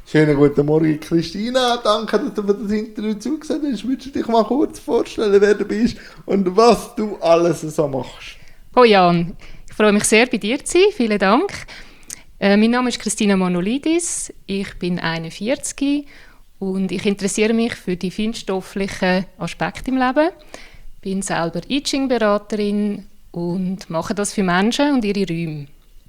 Schönen guten Morgen, Christina. Danke, dass du mir das Interview zugesagt hast. Würdest du dich mal kurz vorstellen, wer du bist und was du alles so machst? Oh Jan, ich freue mich sehr, bei dir zu sein. Vielen Dank. Mein Name ist Christina Manolidis. Ich bin 41 und ich interessiere mich für die feinstofflichen Aspekte im Leben. Ich bin selber I Ching-Beraterin und mache das für Menschen und ihre Räume.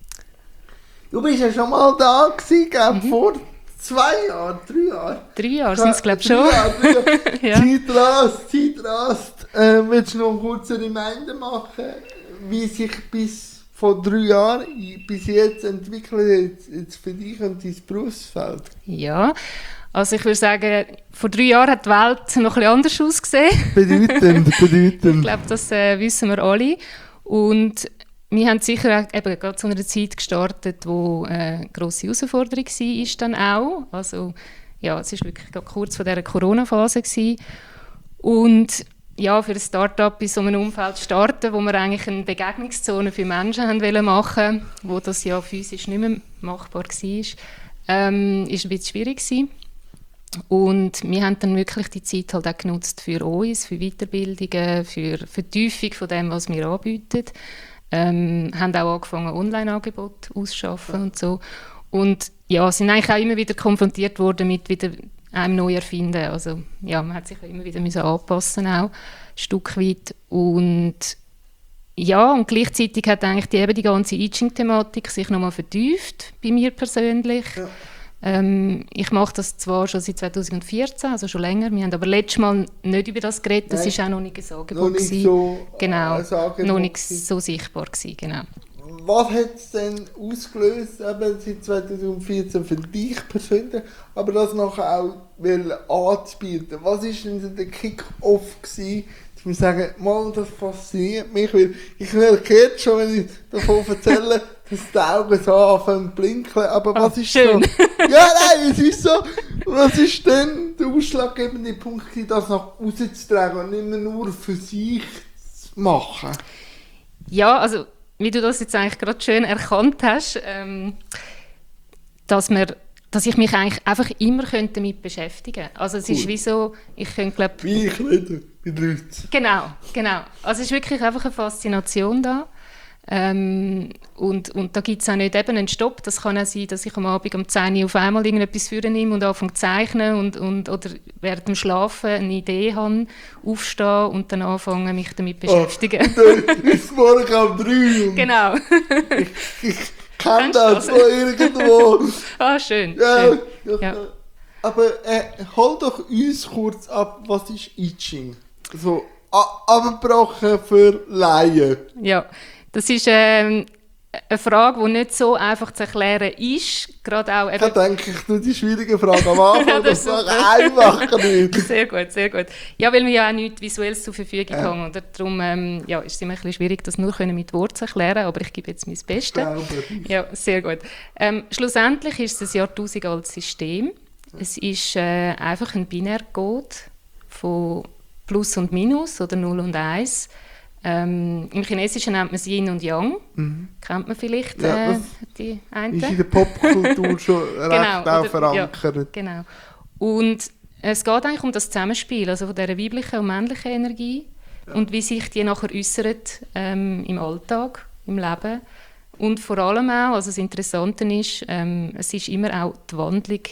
Du bist ja schon mal da gewesen, vor 2 Jahren, 3 Jahren. 3 Jahre sind es, glaube ich, schon. 3 Jahre. Ja. Zeit rast. Willst du noch einen kurzen Reminder machen, wie sich bis vor 3 Jahren bis jetzt entwickelt jetzt für dich und dein Berufsfeld? Ja, also ich würde sagen, vor 3 Jahren hat die Welt noch ein bisschen anders ausgesehen. Bedeutend. Ich glaube, das wissen wir alle. Und wir haben sicher eben gerade zu einer Zeit gestartet, wo eine grosse Herausforderung war, dann auch. Also ja, es war wirklich gerade kurz vor dieser Corona-Phase gewesen. Und ja, für ein Start-up in so einem Umfeld zu starten, wo wir eigentlich eine Begegnungszone für Menschen haben machen, wo das ja physisch nicht mehr machbar war, ist ein bisschen schwierig gewesen. Und wir haben dann wirklich die Zeit halt auch genutzt für uns, für Weiterbildungen, für Vertiefung von dem, was wir anbieten. Haben auch angefangen, Online-Angebote auszuschaffen und so. Und ja, sind eigentlich auch immer wieder konfrontiert worden mit wieder einem neu erfinden. Also ja, man hat sich auch immer wieder müssen anpassen auch, ein Stück weit. Und ja, und gleichzeitig hat eigentlich die ganze I Ching-Thematik sich nochmal vertieft, bei mir persönlich. Ja. Ich mache das zwar schon seit 2014, also schon länger. Wir haben aber letztes Mal nicht über das geredet. Das war auch noch nicht ein Angebot. Noch nicht so, genau, noch nicht so sichtbar gewesen, genau. Was hat es denn ausgelöst, eben seit 2014 für dich persönlich, aber das nachher auch anzubieten? Was war denn der Kick-Off gewesen, dass wir sagen, mal, das fasziniert mich, weil ich merke jetzt schon, wenn ich davon erzähle, dass die Augen so anfangen zu blinken, aber was ist schön. so? Ja, nein, es ist so. Was ist denn der ausschlaggebende Punkt, das nach außen zu tragen und nicht mehr nur für sich zu machen? Ja, also wie du das jetzt eigentlich gerade schön erkannt hast, dass ich mich eigentlich einfach immer damit beschäftigen könnte. Also es ist wie so, ich könnte glaube... Wie ich rede mit Leuten. Genau. Also es ist wirklich einfach eine Faszination da. Und da gibt es auch nicht eben einen Stopp. Das kann auch sein, dass ich am Abend um 10 Uhr auf einmal irgendetwas vornehme und anfange zu zeichnen oder während dem Schlafen eine Idee habe, aufstehen und dann anfange, mich damit zu beschäftigen. Dann ist morgen um 3 Uhr. Genau. Ich kenne das von irgendwo. Schön. Ja, schön. Ja. Aber hol doch uns kurz ab, was ist I Ching? So, abgebrochen für Laien. Ja. Das ist eine Frage, die nicht so einfach zu erklären ist. Gerade auch da denke ich, nur die schwierige Frage am Anfang, das ist einfach nicht. Sehr gut. Ja, weil wir ja auch nichts Visuelles zur Verfügung haben. Und darum ist es immer ein bisschen schwierig, das nur mit Worten zu erklären, aber ich gebe jetzt mein Bestes. Ja, sehr gut. Schlussendlich ist es ein jahrtausendealtes System. Es ist einfach ein Binärcode von Plus und Minus oder 0 und 1. Im Chinesischen nennt man es Yin und Yang. Kennt man vielleicht die einen? Ist in der Popkultur schon recht auch verankert. Ja, genau. Und es geht eigentlich um das Zusammenspiel, also von dieser weiblichen und männlichen Energie und wie sich die nachher äußert im Alltag, im Leben. Und vor allem auch, also das Interessante ist, es ist immer auch die Wandlung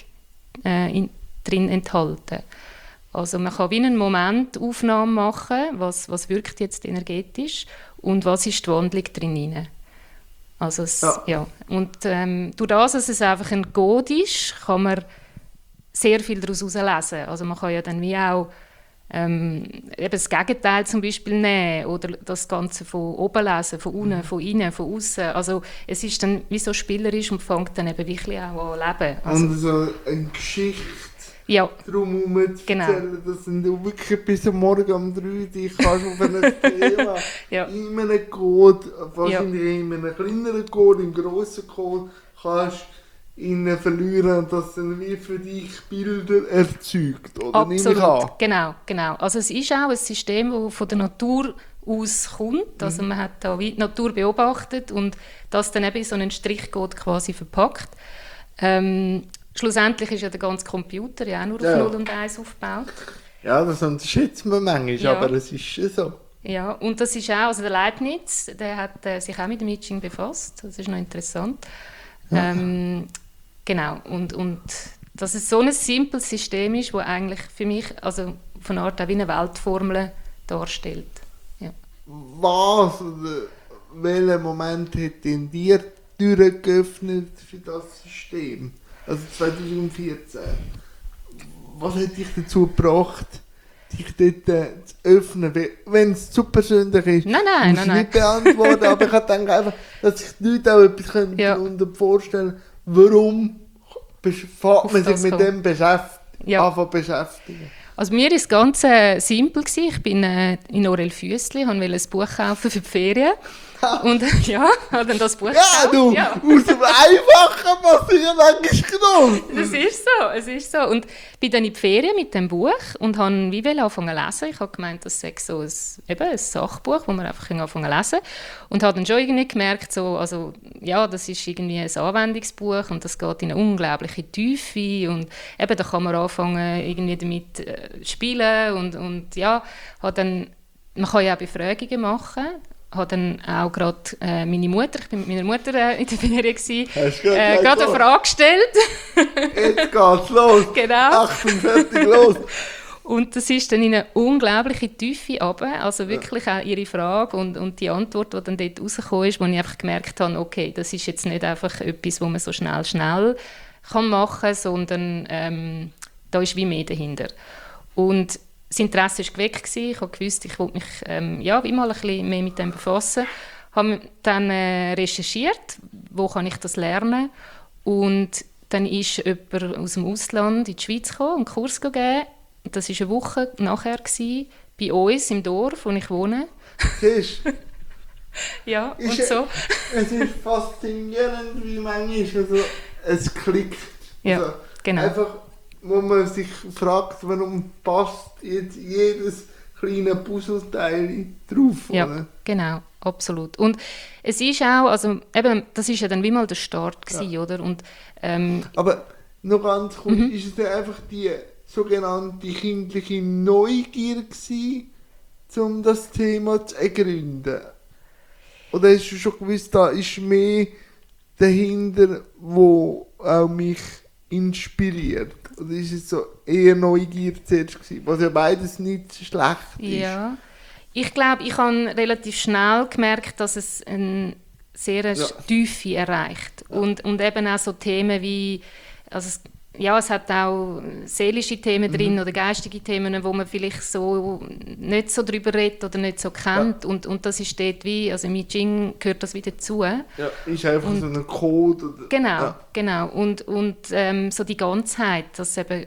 drin enthalten. Also man kann wie eine Momentaufnahme machen, was wirkt jetzt energetisch und was ist die Wandlung drin. Also Und durch das, dass es einfach ein Code ist, kann man sehr viel daraus herauslesen. Also man kann ja dann wie auch eben das Gegenteil zum Beispiel nehmen oder das Ganze von oben lesen, von unten, von innen, von außen. Also es ist dann wie so spielerisch und fängt dann eben wirklich auch an leben. Also, und so eine Geschichte. Ja. Darum zu erzählen, dass du wirklich bis am Morgen um 3 Uhr dich kannst auf ein Thema in einem Code, wahrscheinlich in einem kleineren Code, im grossen Code, kannst innen verlieren und das dann wie für dich Bilder erzeugt, oder? Absolut, genau. Also es ist auch ein System, das von der Natur aus kommt. Also man hat da wie die Natur beobachtet und das dann eben in so einen Strichcode quasi verpackt. schlussendlich ist ja der ganze Computer ja auch nur auf Ja. 0 und 1 aufgebaut. Ja, das unterschätzt man manchmal, Ja. aber es ist schon so. Ja, und das ist auch, also der Leibniz, der hat sich auch mit dem I Ching befasst, das ist noch interessant. Genau, und dass es so ein simples System ist, das eigentlich für mich also von Art auch wie eine Weltformel darstellt. Ja. Was oder welcher Moment hat in dir die Türen geöffnet für das System? Also 2014. Was hat dich dazu gebracht, dich dort zu öffnen? Wenn es zu persönlich ist, Nein, muss ich nicht beantworten, aber ich denke einfach, dass sich die Leute auch etwas darunter vorstellen können, warum fängt man sich mit dem beschäftigen. Also mir war es ganz simpel. Ich bin in Orel Füssli, wollte ein Buch kaufen für die Ferien. Und ja, habe dann das Buch Ja, gekauft. du, Ja. aus dem Einfachen passiert eigentlich genommen. Es ist so. Und bin dann in die Ferien mit dem Buch und habe wie angefangen zu lesen. Ich habe gemeint, das sei so ein Sachbuch, wo man einfach anfangen zu lesen. Und habe dann schon irgendwie gemerkt, also, ja, das ist irgendwie ein Anwendungsbuch und das geht in eine unglaubliche Tiefe. Und eben, da kann man anfangen, irgendwie damit spielen. Und ja, man kann ja auch Befragungen machen. Habe dann auch gerade meine Mutter, ich bin mit meiner Mutter in der Ferien gewesen, gerade eine Frage gestellt. Jetzt geht's los. Genau. 48 los. Und das ist dann in eine unglaubliche Tiefe runter. Also wirklich auch ihre Frage und die Antwort, die dann dort rausgekommen ist, wo ich einfach gemerkt habe, okay, das ist jetzt nicht einfach etwas, was man so schnell kann machen kann, sondern da ist wie mehr dahinter. Und das Interesse war geweckt gewesen. Ich habe gewusst, ich wollte mich wie mal ein bisschen mehr mit dem befassen. Ich habe dann recherchiert, wo kann ich das lernen. Und dann ist jemand aus dem Ausland in die Schweiz gekommen und einen Kurs gegeben. Das war eine Woche nachher gewesen, bei uns im Dorf, wo ich wohne. Siehst du? Ja, und Ist- so. Es ist faszinierend, wie manchmal also, es klickt. Ja, Also, genau. Einfach, wo man sich fragt, warum passt jetzt jedes kleine Puzzleteil drauf. Ja, Oder? genau, absolut. Und es ist auch, also eben, das ist ja dann wie mal der Start gewesen, oder? Und, Aber noch ganz kurz, ist es dann einfach die sogenannte kindliche Neugier gewesen, um das Thema zu ergründen? Oder hast du schon gewusst, da ist mehr dahinter, wo auch mich inspiriert? Oder ist es so eher Neugier zuerst gewesen, was ja beides nicht schlecht ist? ja. Ich glaube, ich habe relativ schnell gemerkt, dass es eine sehr Tiefe erreicht. Und eben auch so Themen wie, also es hat auch seelische Themen drin oder geistige Themen, wo man vielleicht so nicht so drüber redet oder nicht so kennt. Ja. Und das ist dort wie, also im I Ching gehört das wieder dazu. Ja, ist einfach so ein Code. Oder, Genau. Und so die Ganzheit, dass eben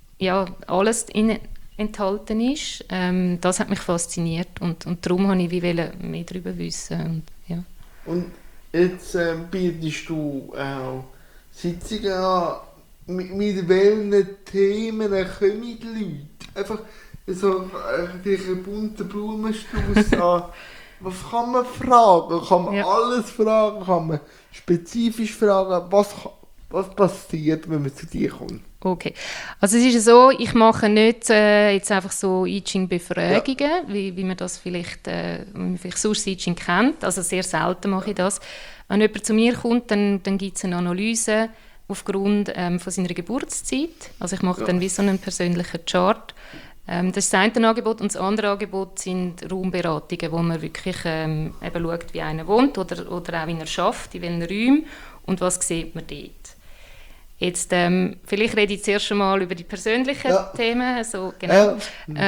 alles enthalten ist, das hat mich fasziniert und darum wollte ich wie mehr darüber wissen. Und jetzt bietest du auch Sitzungen an. Mit welchen Themen kommen die Leute? Einfach so einen bunten Blumenstrauß an. Was kann man fragen? Kann man alles fragen? Kann man spezifisch fragen? Was passiert, wenn man zu dir kommt? Okay, also es ist so, ich mache nicht jetzt einfach so I Ching-Befragungen, wie man das vielleicht sonst I Ching kennt. Also sehr selten mache ich das. Wenn jemand zu mir kommt, dann gibt es eine Analyse aufgrund von seiner Geburtszeit. Also ich mache dann wie so einen persönlichen Chart. Das ist das eine Angebot. Und das andere Angebot sind Raumberatungen, wo man wirklich eben schaut, wie einer wohnt oder auch, wie er schafft, in welchen Räumen und was sieht man dort. Jetzt, vielleicht rede ich zuerst schon mal über die persönlichen Themen. So, genau.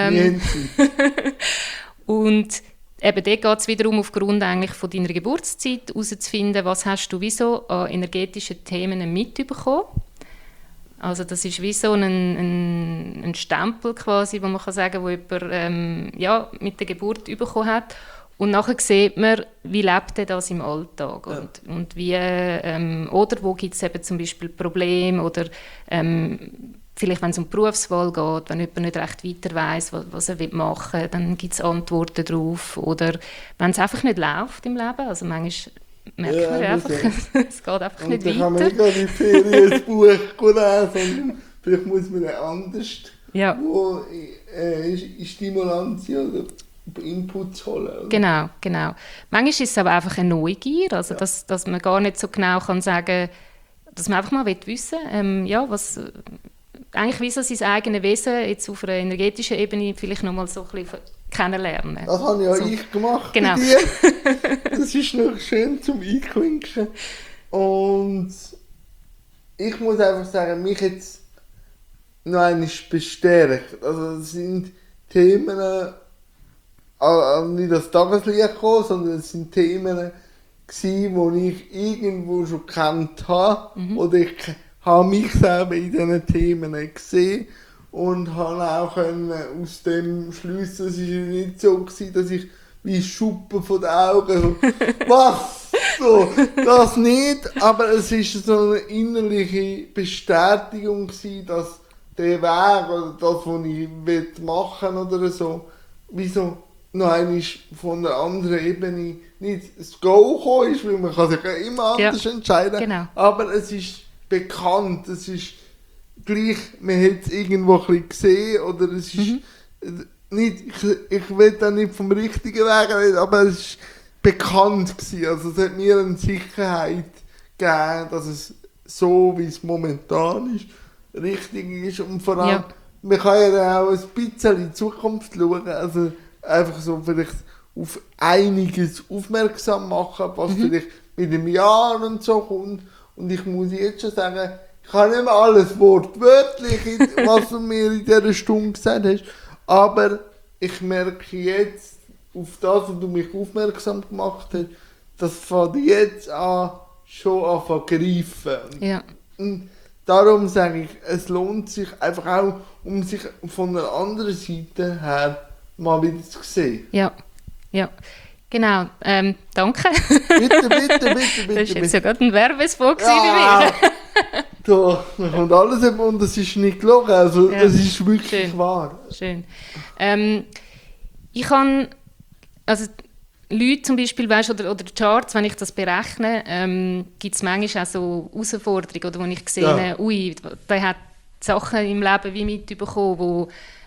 Und eben dort geht es wiederum aufgrund eigentlich von deiner Geburtszeit herauszufinden, was hast du wie so an energetischen Themen mitbekommen. Also das ist wie so ein Stempel quasi, wo man kann sagen, wo jemand mit der Geburt bekommen hat. Und nachher sieht man, wie lebt er das im Alltag und wie, oder wo gibt es eben zum Beispiel Probleme oder vielleicht, wenn es um die Berufswahl geht, wenn jemand nicht recht weiter weiss, was er machen will, dann gibt es Antworten darauf. Oder wenn es einfach nicht läuft im Leben, also manchmal merkt man einfach, es geht einfach und nicht dann kann man weiter. nicht gerade in die Ferien ein Buch lesen, sondern vielleicht muss man anders Ja. wo, Stimulanz oder Inputs holen. Oder? Genau. Manchmal ist es aber einfach eine Neugier, also dass man gar nicht so genau kann sagen, dass man einfach mal wissen will, was eigentlich wie so sein eigenes Wesen jetzt auf einer energetischen Ebene vielleicht noch mal so ein bisschen kennenlernen. Das habe ja so. ich gemacht Genau. bei dir. Das ist noch schön zum Einklinken. Und ich muss einfach sagen, mich jetzt noch einmal bestärkt. Also es sind Themen, nicht das Tageslicht gekommen, sondern es sind Themen gewesen, die ich irgendwo schon gekannt habe. Oder ich habe mich selber in diesen Themen gesehen und habe auch aus dem schliessen, es war ja nicht so gewesen, dass ich wie Schuppen von den Augen so, was? So, das nicht, aber es war so eine innerliche Bestätigung gewesen, dass der Weg oder das, was ich machen will oder so, wieso noch einmal von einer anderen Ebene nicht das Go gekommen ist, weil man kann sich ja immer anders entscheiden, genau. aber es ist bekannt, es ist gleich, man hat es irgendwo ein bisschen gesehen oder es ist nicht, ich will da nicht vom richtigen Weg reden, aber es ist bekannt gewesen, also es hat mir eine Sicherheit gegeben, dass es so, wie es momentan ist, richtig ist und vor allem, man kann ja dann auch ein bisschen in die Zukunft schauen, also einfach so vielleicht auf einiges aufmerksam machen, was vielleicht mit dem Jahr und so kommt. Und ich muss jetzt schon sagen, ich kann nicht mehr alles wortwörtlich, was du mir in dieser Stunde gesagt hast, aber ich merke jetzt, auf das, was du mich aufmerksam gemacht hast, das fängt jetzt an, schon an zu greifen. Ja. Und darum sage ich, es lohnt sich einfach auch, um sich von einer anderen Seite her mal wieder zu sehen. Ja. Genau, danke. Bitte. Das war jetzt ja gerade ein Werbespot bei Ja, mir. da kommt alles und es ist nicht gelogen, also es ist wirklich Schön. wahr. Schön. Ich kann, also Leute zum Beispiel, weißt, oder Charts, wenn ich das berechne, gibt es manchmal auch so Herausforderungen, oder wo ich sehe, ui, der hat Sachen im Leben wie mitbekommen, wo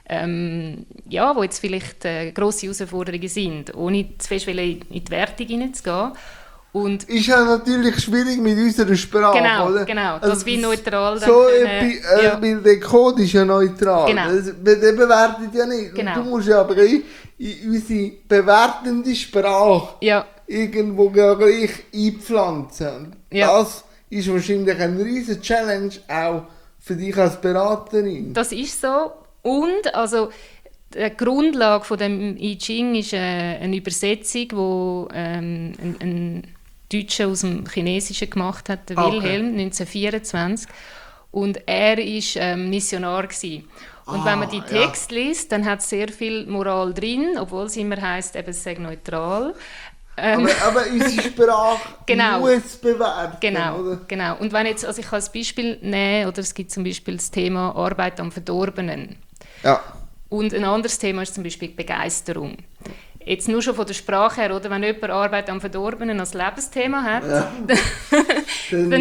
jetzt vielleicht grosse Herausforderungen sind, ohne zu fest in die Wertung hineinzugehen. Und ist ja natürlich schwierig mit unserer Sprache, oder? Genau, das wie neutral dann so können, weil der Code ist ja neutral. Genau. Der bewertet ja nicht. Genau. Du musst ja aber in unsere bewertende Sprache irgendwo gleich einpflanzen. Ja. Das ist wahrscheinlich eine riesige Challenge auch für dich als Beraterin. Das ist so. Und also die Grundlage von dem I Ching ist eine Übersetzung, die ein Deutscher aus dem Chinesischen gemacht hat, der Wilhelm, 1924. Und er war Missionar gewesen. Und wenn man die Texte liest, dann hat es sehr viel Moral drin, obwohl es immer heisst, eben, es sei neutral. Aber unsere Sprache muss bewerten, oder? Genau. Und wenn jetzt, also ich kann ein Beispiel nehmen, oder es gibt zum Beispiel das Thema Arbeit am Verdorbenen. Ja. Und ein anderes Thema ist zum Beispiel Begeisterung. Jetzt nur schon von der Sprache her, oder? Wenn jemand Arbeit am Verdorbenen als Lebensthema hat, dann tönt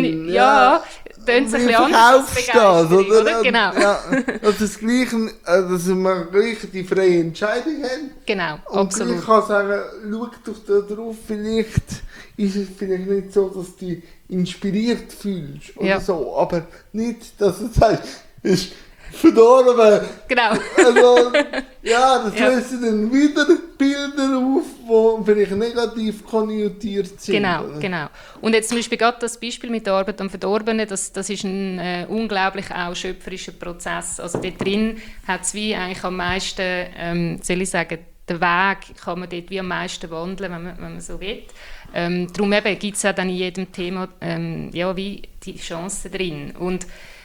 es ein bisschen anders als Begeisterung, oder? Genau. Ja, dass es gleich, dass wir gleich die freie Entscheidung haben. Genau, und absolut. Ich kann sagen, schau doch da drauf, vielleicht ist es vielleicht nicht so, dass du dich inspiriert fühlst oder so, aber nicht, dass du sagst, ist verdorben. Genau. Also, das lösen dann wieder Bilder auf, die vielleicht negativ konnotiert sind. Genau. Und jetzt zum Beispiel gerade das Beispiel mit der Arbeit am Verdorbenen, das ist ein unglaublich auch schöpferischer Prozess. Also dort drin hat es wie eigentlich am meisten, soll ich sagen, den Weg kann man dort wie am meisten wandeln, wenn man so will. Darum gibt es auch dann in jedem Thema wie die Chancen drin. Und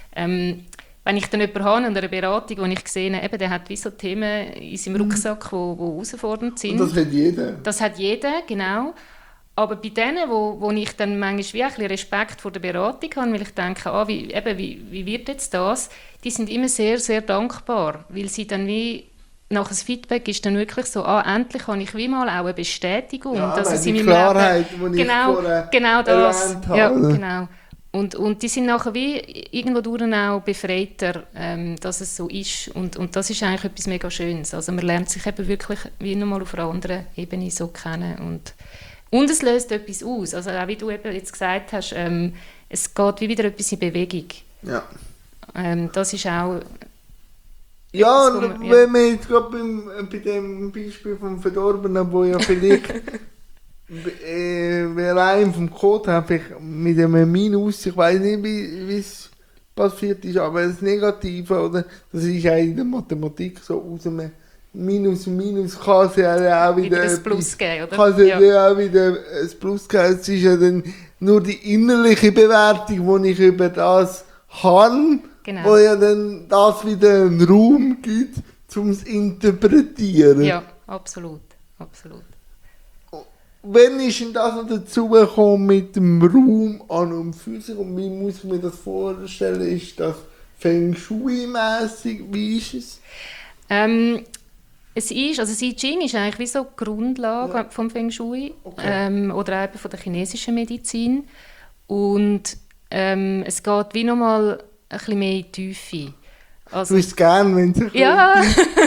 wenn ich dann jemanden habe in einer Beratung, wo ich sehe, eben, der hat wie so Themen in seinem Rucksack, die herausfordernd sind. Und das hat jeder. Das hat jeder, genau. Aber bei denen, wo ich dann manchmal wie ein bisschen Respekt vor der Beratung habe, weil ich denke, wie wird jetzt das, die sind immer sehr, sehr dankbar, weil sie dann wie nach dem Feedback ist dann wirklich so, endlich habe ich wie mal auch eine Bestätigung, Ja, dass es in die meinem Klarheit, Leben... die ich vorher Genau das. erwähnt habe. Ja, genau. Und die sind nachher wie irgendwo durch auch befreiter, dass es so ist. Und das ist eigentlich etwas mega Schönes. Also man lernt sich eben wirklich wie nochmal auf einer anderen Ebene so kennen. Und es löst etwas aus. Also auch wie du eben jetzt gesagt hast, es geht wie wieder etwas in Bewegung. Ja. Das ist auch... Ja, etwas, und wenn wir jetzt gerade bei dem Beispiel vom Verdorbenen, wo ja vielleicht allein vom Code habe ich mit einem Minus, ich weiß nicht, wie es passiert ist, aber das Negative, oder, das ist ja in der Mathematik so, aus einem Minus und Minus kann es ja auch wieder ein Plus geben, oder? Kann es ja auch wieder ein Plus geben. Es ist ja dann nur die innerliche Bewertung, die ich über das habe, Genau. wo ja dann das wieder einen Raum gibt, um es zu interpretieren. Ja, absolut. Wann ist denn das noch dazugekommen mit dem Raum an und für sich? Und wie muss ich mir das vorstellen? Ist das Feng Shui-mässig? Wie ist es? Es ist, also I Ching ist eigentlich wie so die Grundlage vom Feng Shui, Okay. oder eben von der chinesischen Medizin. Und es geht wie nochmal ein bisschen mehr in die Tiefe. Du bist gern, wenn es Ja!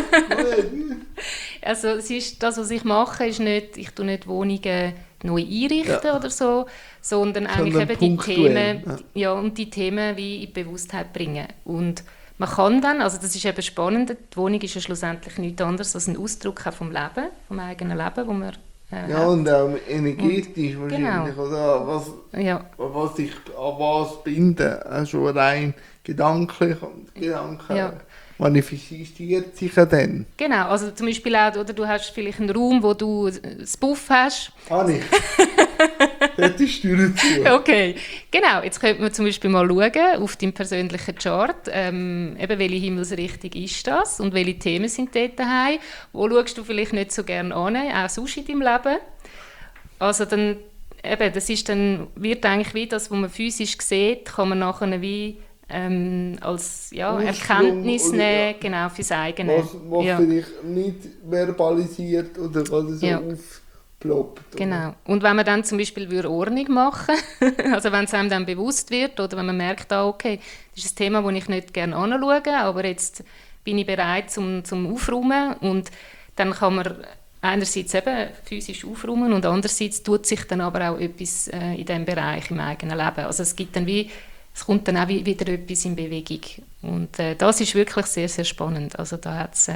Also es ist, das, was ich mache, ist nicht, ich tue nicht Wohnungen neu einrichten oder so, sondern eigentlich eben die Themen, und die Themen wie in die Bewusstheit bringen. Und man kann dann, also das ist eben spannend, die Wohnung ist ja schlussendlich nichts anderes als ein Ausdruck auch vom Leben, vom eigenen Leben, wo man ja, und auch energetisch wahrscheinlich, genau. oder? Was ich an was binde, also rein gedanklich und Gedanken manifestiert sich ja dann. Genau, also zum Beispiel auch, oder du hast vielleicht einen Raum, wo du das Buff hast. Habe ich. Dort ist die Tür zu. Okay, genau. Jetzt könnte man zum Beispiel mal schauen auf deinem persönlichen Chart, eben welche Himmelsrichtung ist das und welche Themen sind dort daheim. Wo schaust du vielleicht nicht so gerne an, auch sonst in deinem Leben. Also dann, eben, das ist dann, wird eigentlich wie das, was man physisch sieht, kann man nachher wie als Erkenntnis nehmen, genau, fürs eigene. Was vielleicht nicht verbalisiert oder was so aufploppt. Genau. Und wenn man dann zum Beispiel Ordnung machen würde, also wenn es einem dann bewusst wird oder wenn man merkt, okay, das ist ein Thema, das ich nicht gerne anschaue, aber jetzt bin ich bereit zum Aufräumen und dann kann man einerseits eben physisch aufräumen und andererseits tut sich dann aber auch etwas in diesem Bereich im eigenen Leben. Also es kommt dann auch wieder etwas in Bewegung. Und das ist wirklich sehr, sehr spannend. Also da hat es,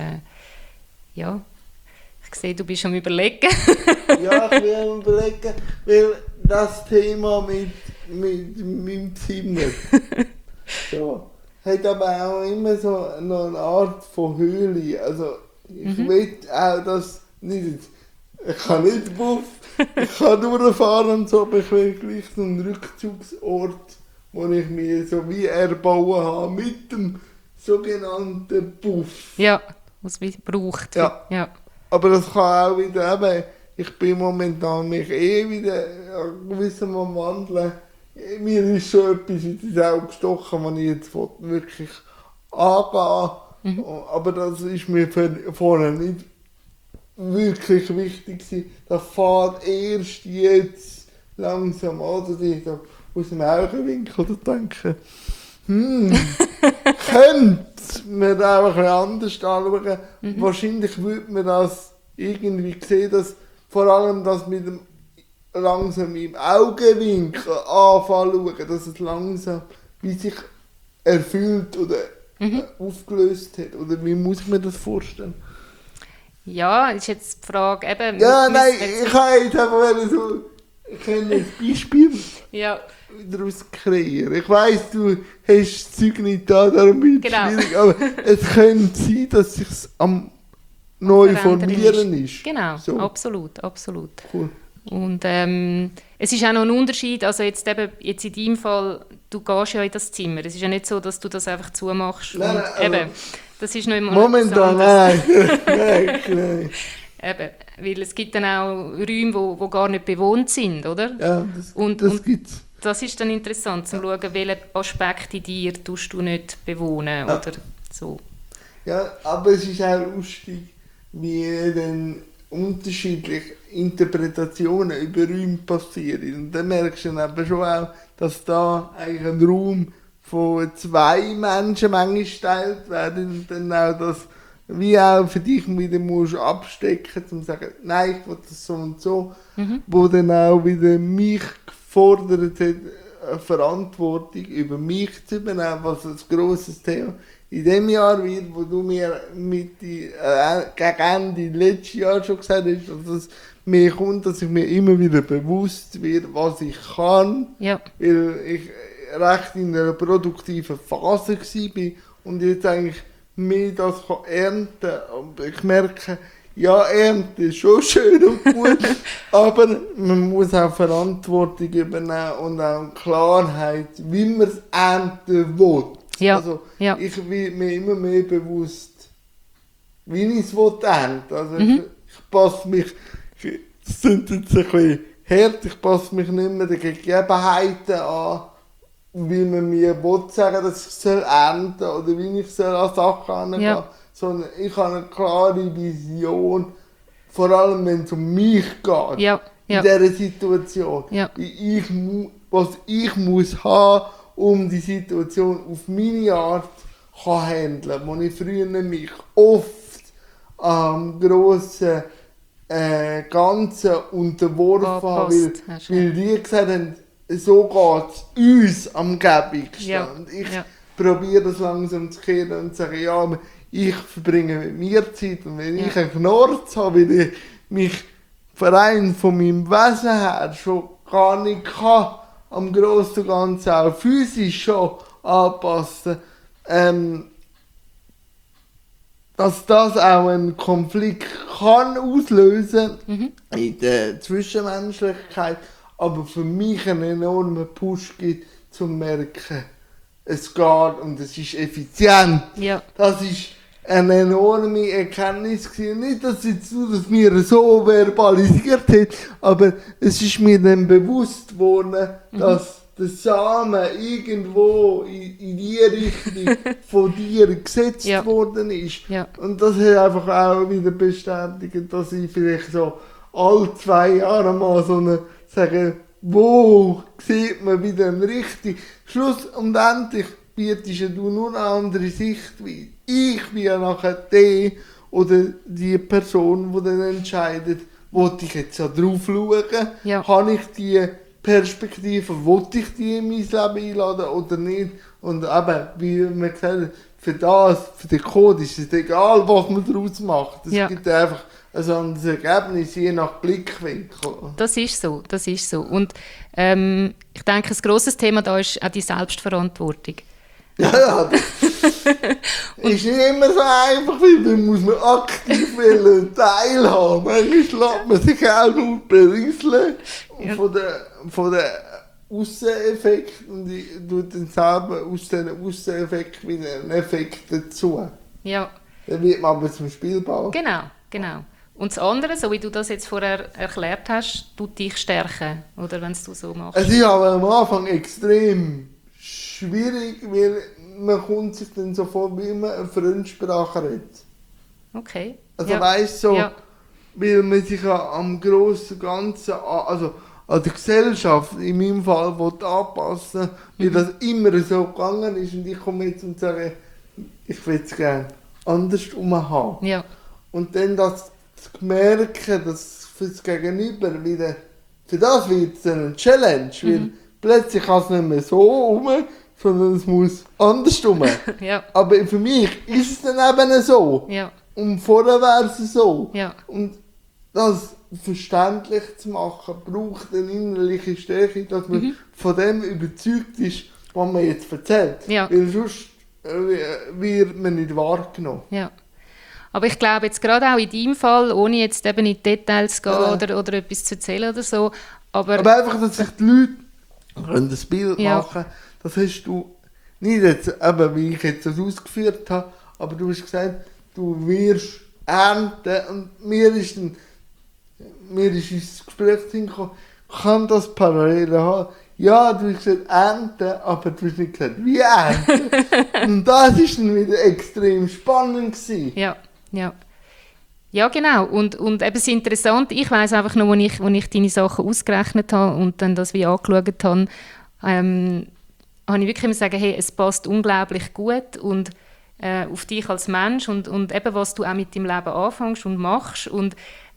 ich sehe, du bist am Überlegen. Ja, ich will am Überlegen, weil das Thema mit meinem Zimmer hat aber auch immer so eine Art von Höhle. Also ich will auch, dass ich kann nicht Buff, ich kann durchfahren und so, aber ich will gleich so einen Rückzugsort, wo ich mir so wie erbauen habe mit dem sogenannten Buff. Ja, was es braucht. Ja. Aber das kann auch wieder eben, ich bin momentan mich wieder gewissen am Wandeln. Mir ist schon etwas ins Auge gestochen, was ich jetzt wirklich angehe. Aber das ist mir vorher nicht wirklich wichtig gewesen. Das fährt erst jetzt langsam an, dass ich da aus dem Augenwinkel denke, könnte man da auch ein bisschen anders anschauen. Wahrscheinlich würde man das irgendwie sehen, dass vor allem das mit dem langsam im Augenwinkel anfangen schauen, dass es langsam wie sich erfüllt oder aufgelöst hat. Oder wie muss ich mir das vorstellen? Ja, ist jetzt die Frage eben... Ja, nein, ich kann jetzt einfach so ein Beispiel daraus kreieren. Ich weiss, du hast das Zeug nicht da, darum wird es schwierig, aber es könnte sein, dass es sich am neu formieren ist. Genau, so. Absolut. Cool. Und es ist auch noch ein Unterschied, also jetzt in deinem Fall, du gehst ja in das Zimmer. Es ist ja nicht so, dass du das einfach zumachst. Nein, eben, das ist noch immer momentan, nein. Eben, weil es gibt dann auch Räume, wo gar nicht bewohnt sind, oder? Ja, das gibt's. Das ist dann interessant, zu schauen, welche Aspekte in dir tust du nicht bewohnen, oder so. Ja, aber es ist auch lustig, wie dann unterschiedliche Interpretationen über Räume passieren. Und dann merkst du dann eben schon auch, dass da eigentlich ein Raum von 2 Menschen manchmal geteilt werden und dann auch das wie auch für dich wieder musst abstecken, um zu sagen, nein, ich will das so und so, wo dann auch wieder mich gefordert hat, eine Verantwortung über mich zu übernehmen, was ein grosses Thema in dem Jahr wird, wo du mir gegen Ende letztes Jahr schon gesagt hast, dass es mir kommt, dass ich mir immer wieder bewusst werde, was ich kann, weil ich recht in einer produktiven Phase war und jetzt eigentlich mehr das ernten kann. Ich merke, ja, Ernte ist schon schön und gut, aber man muss auch Verantwortung übernehmen und auch Klarheit, wie man es ernten will. Ja. Also, Ja. ich bin mir immer mehr bewusst, wie ich es ernten. Also, ich passe mich, das sind jetzt ein bisschen hart, ich passe mich nicht mehr den Gegebenheiten an, wie man mir sagen, dass ich ernten soll oder wie ich an Sachen herangehen soll. Ja. Sondern ich habe eine klare Vision, vor allem wenn es um mich geht, Ja. in dieser Situation. Ja. Was ich muss haben, um die Situation auf meine Art kann handeln, wo ich früher mich oft am grossen Ganzen unterworfen habe, weil die gesagt haben, so geht es uns am gäbigsten. Ja. Und ich probiere das langsam zu kehren und zu sagen, ja, ich verbringe mit mir Zeit und wenn ich einen Knorz habe, weil ich mich rein von meinem Wesen her schon gar nicht kann, am Grossen und Ganzen auch physisch schon anpassen, dass das auch einen Konflikt kann auslösen in der Zwischenmenschlichkeit, aber für mich einen enormen Push gibt, zu merken, es geht und es ist effizient. Ja. Das ist eine enorme Erkenntnis gewesen. Nicht, dass jetzt das mir so verbalisiert hat, aber es ist mir dann bewusst geworden, dass der Samen irgendwo in die Richtung von dir gesetzt worden ist. Ja. Und das hat einfach auch wieder bestätigt, dass ich vielleicht so alle 2 Jahre mal so eine, sagen, wo sieht man wieder einen richtigen Schluss und endlich bietest du nur eine andere Sichtweise. Ich bin ja nachher der oder die Person, die dann entscheidet, wollte ich jetzt drauf schauen, habe ich die Perspektive, wollte ich die in mein Leben einladen oder nicht. Und eben, wie man gesagt hat, für den Code ist es egal, was man daraus macht. Es gibt einfach ein anderes Ergebnis, je nach Blickwinkel. Das ist so. Und ich denke, ein grosses Thema da ist auch die Selbstverantwortung. Ja, das ist nicht immer so einfach, weil dann muss man aktiv teilhaben. Manchmal lässt man sich auch nur berieseln von den Ausseneffekten und ich tue dann selber aus diesen Ausseneffekten wieder einen Effekt dazu. Ja. Dann wird man aber zum Spielball. Genau. Und das andere, so wie du das jetzt vorher erklärt hast, tut dich stärken, oder wenn du so machst? Es ist aber am Anfang extrem schwierig, weil man kommt sich dann so vor, wie man eine Fremdsprache redet. Okay. Also weißt so, weil man sich am grossen Ganzen, also an der Gesellschaft in meinem Fall anpassen will, weil das immer so gegangen ist und ich komme jetzt und sage, ich will es gerne andersrum haben. Ja. Und dann das zu merken, dass für das Gegenüber wieder, für das wird es eine Challenge, weil plötzlich kann es nicht mehr so rum, sondern es muss andersrum. Ja. Aber für mich ist es dann eben so. Ja. Und vorher wäre es so. Ja. Und das verständlich zu machen, braucht eine innerliche Stärke, dass man von dem überzeugt ist, was man jetzt erzählt. Ja. Weil sonst wird man nicht wahrgenommen. Ja. Aber ich glaube jetzt gerade auch in deinem Fall, ohne jetzt eben in die Details zu gehen oder etwas zu erzählen oder so, aber einfach, dass sich die Leute das Bild machen, das hast du nicht jetzt, eben, wie ich jetzt das ausgeführt habe, aber du hast gesagt, du wirst ernten und mir ist ins Gespräch hingekommen, kann das parallel haben? Ja, du hast gesagt ernten, aber du hast nicht gesagt, wie ernten. Und das war dann wieder extrem spannend gewesen. Ja. Ja, genau. Und eben das Interessante, ich weiss einfach noch, als ich deine Sachen ausgerechnet habe und dann das wie angeschaut habe, habe ich wirklich sagen, hey, es passt unglaublich gut und auf dich als Mensch und eben, was du auch mit deinem Leben anfängst und machst. Und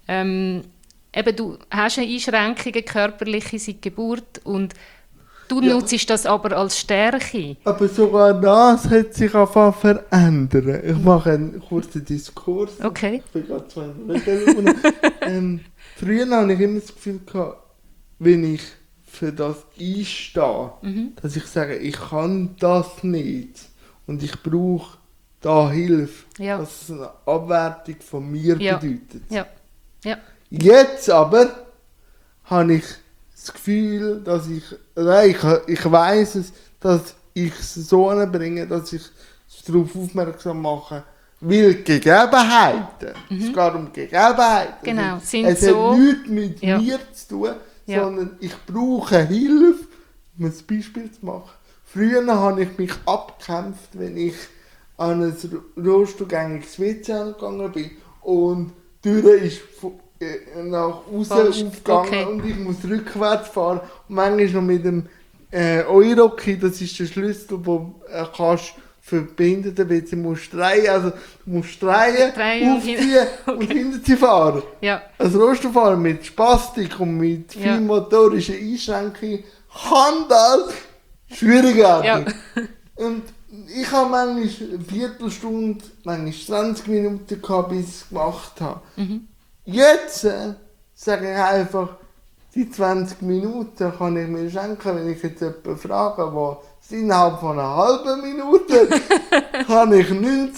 eben, du hast eine Einschränkungen, körperliche seit Geburt und du nutzt das aber als Stärke. Aber sogar das hat sich einfach verändert. Ich mache einen kurzen Diskurs. Okay. Ich bin gerade 2 Minuten. Früher hatte ich immer das Gefühl gehabt, wenn ich für das einstehe, dass ich sage, ich kann das nicht und ich brauche da Hilfe, dass es eine Abwertung von mir bedeutet. Ja. Ja. Jetzt aber habe ich das Gefühl, dass ich weiss es, dass ich es so anbringe, dass ich darauf aufmerksam mache, weil Gegebenheiten, es geht um Gegebenheiten, Genau, es hat nichts mit mir zu tun, sondern ich brauche Hilfe, um ein Beispiel zu machen. Früher habe ich mich abgekämpft, wenn ich an ein rollstuhlgängiges WC gegangen bin und die Tür ist nach außen aufgegangen und ich muss rückwärts fahren. Und manchmal noch mit dem Euroki, das ist der Schlüssel, den kannst für Behinderten musst drehen. Also du musst drehen, aufziehen und hinter sie fahren. Ja. Als Rollstuhlfahrer mit Spastik und mit vielen motorischen Einschränkungen kann das schwierig werden. Ja. Und ich habe manchmal eine Viertelstunde, manchmal 20 Minuten gehabt, bis ich es gemacht habe. Jetzt sage ich einfach, die 20 Minuten kann ich mir schenken, wenn ich jetzt jemanden frage, der innerhalb von einer halben Minute kann ich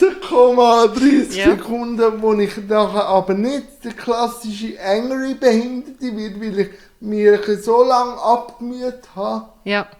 19,30 Sekunden, wo ich nachher aber nicht der klassische Angry Behinderte wird, weil ich mich so lange abgemüht habe,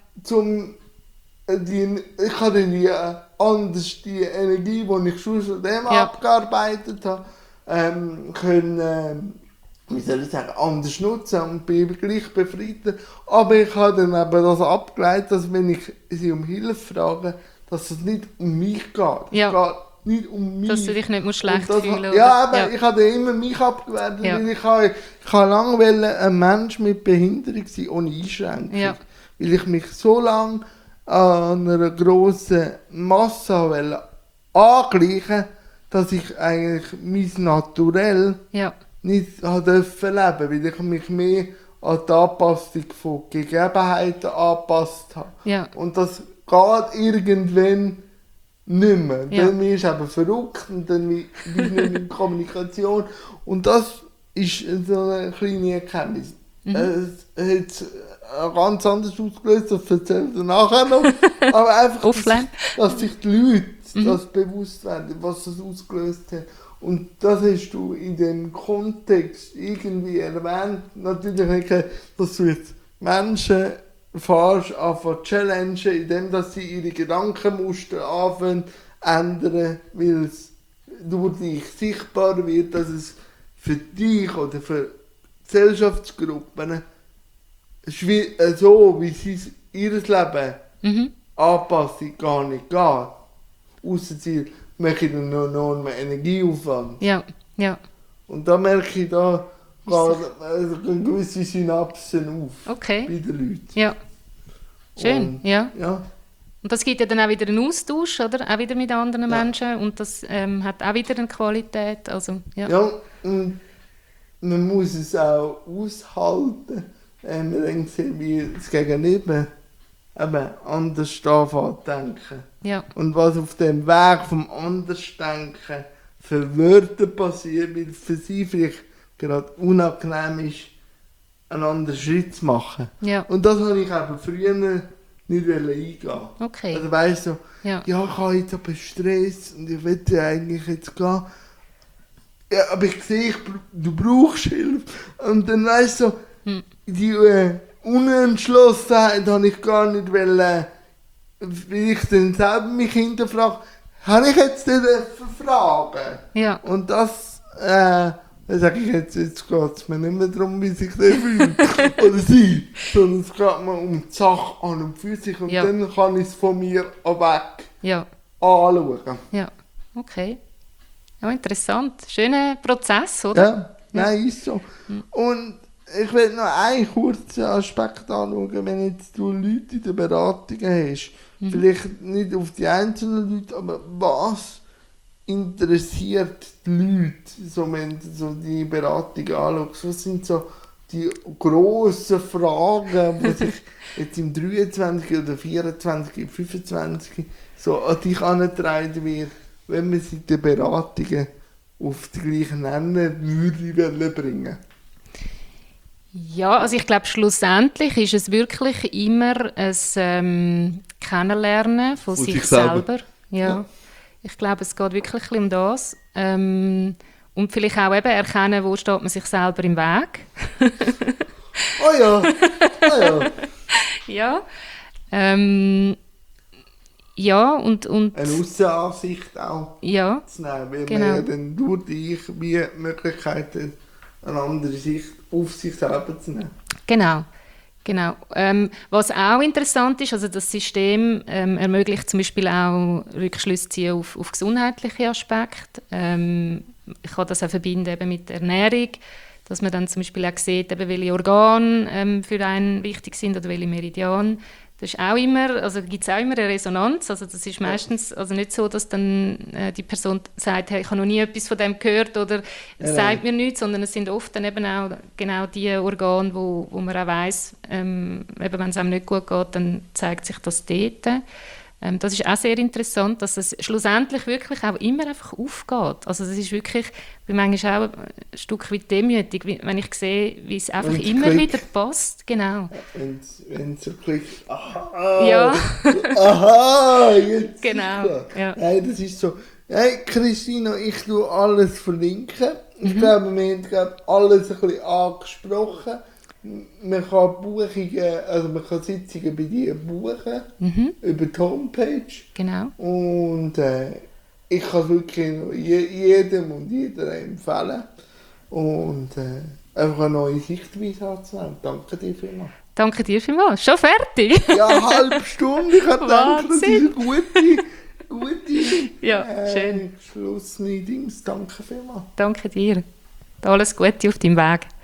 ich habe die anders die Energie, die ich schon von dem abgearbeitet habe, können, wie soll ich sagen, anders nutzen und bin gleich befriedet. Aber ich habe dann eben das abgeleitet, dass wenn ich sie um Hilfe frage, dass es nicht um mich geht. Es geht nicht um mich. Dass du dich nicht schlecht fühlen musst. Ja, aber ich habe immer mich abgewertet, weil ich habe lange ein Mensch mit Behinderung sein, ohne Einschränkung. Ja. Weil ich mich so lange an einer grossen Masse angleichen, dass ich eigentlich mein Naturell nicht leben durfte, weil ich mich mehr an die Anpassung von Gegebenheiten angepasst habe. Ja. Und das geht irgendwann nicht mehr. Ja. Dann bist du eben verrückt und dann bist du nicht mehr in Kommunikation. Und das ist so eine kleine Erkenntnis. Es hat ganz anders ausgelöst, das erzähle ich nachher noch. Aber einfach, dass sich die Leute das bewusst werden, was das ausgelöst hat. Und das hast du in dem Kontext irgendwie erwähnt. Natürlich nicht, dass du jetzt Menschen fährst, anfangen zu challengen, indem dass sie ihre Gedankenmuster anfangen zu ändern, weil es durch dich sichtbar wird, dass es für dich oder für Gesellschaftsgruppen so, wie sie ihr Leben anpassen, gar nicht geht. Ausser sie machen dann noch enormen Energieaufwand. Ja, ja. Und da merke ich, da gehen gewisse Synapsen auf bei den Leuten. Ja. Schön, ja. Und das gibt ja dann auch wieder einen Austausch, oder? Auch wieder mit anderen Menschen und das hat auch wieder eine Qualität. Also, ja, und man muss es auch aushalten, wenn man dann sieht, wie das Gegenüber eben anders anfängt zu denken. Ja. Und was auf dem Weg vom Andersdenken für Wörter passiert, weil für sie vielleicht gerade unangenehm ist, einen anderen Schritt zu machen. Ja. Und das habe ich eben früher nicht eingehen. Okay. Also weißt du, ich habe jetzt aber Stress und ich will ja eigentlich jetzt gehen. Ja, aber ich sehe, du brauchst Hilfe. Und dann weißt du, die Unentschlossenheit habe ich gar nicht wollen, weil ich dann selber mich hinterfrage, habe ich jetzt nicht fragen? Ja. Und das, sage ich jetzt geht es mir nicht mehr darum, wie sich der fühlt oder sie, sondern es geht mir um die Sache an und für sich und dann kann ich es von mir weg anschauen. Ja, okay. Ja, interessant. Schöner Prozess, oder? Ja, nein, ist so. Und ich will noch einen kurzen Aspekt anschauen, wenn jetzt du Leute in der Beratung hast. Vielleicht nicht auf die einzelnen Leute, aber was interessiert die Leute, so, wenn du so die Beratung anschaust? Was sind so die grossen Fragen, die sich jetzt im 23 oder 24, 25 so an dich herangetragen wird, wenn man sie in den Beratungen auf die gleichen Nenner würde bringen? Ja, also ich glaube, schlussendlich ist es wirklich immer ein Kennenlernen von sich selber. Ja. Ich glaube, es geht wirklich ein bisschen um das. Und vielleicht auch eben erkennen, wo steht man sich selber im Weg. Oh ja, oh ja. Ja. Ja, und eine Aussenansicht auch ja, zu nehmen, weil genau. man ja dann durch dich wie die Möglichkeit hat, eine andere Sicht auf sich selber zu nehmen. Genau. Was auch interessant ist, also das System ermöglicht zum Beispiel auch Rückschlüsse ziehen auf gesundheitliche Aspekte. Ich kann das auch verbinden eben mit der Ernährung, dass man dann zum Beispiel auch sieht, eben welche Organe für einen wichtig sind oder welche Meridiane. Das ist auch immer, also gibt es auch immer eine Resonanz. Also das ist meistens also nicht so, dass dann die Person sagt, hey, ich habe noch nie etwas von dem gehört oder es sagt mir nichts, sondern es sind oft dann eben auch genau die Organe, wo man auch weiss, eben wenn es einem nicht gut geht, dann zeigt sich das dort. Das ist auch sehr interessant, dass es schlussendlich wirklich auch immer einfach aufgeht. Also das ist wirklich, ich bin manchmal auch ein Stück weit demütig, wenn ich sehe, wie es einfach immer wieder passt. Genau. Wenn es so klickt, aha, Ja. Aha, jetzt. Genau. Ja. Hey, das ist so. Hey, Christina, ich tue alles verlinken. Ich glaube, wir haben alles ein bisschen angesprochen. Man kann Buchungen, also man kann Sitzungen bei dir buchen über die Homepage. Genau. Und ich kann es wirklich jedem und jeder empfehlen. Und einfach eine neue Sichtweise anzunehmen. Danke dir vielmals. Danke dir vielmals. Schon fertig? Ja, eine halbe Stunde. Ich habe gedacht, das ist eine gute Ja, schön. Schlussmeetings. Danke vielmals. Danke dir. Alles Gute auf deinem Weg.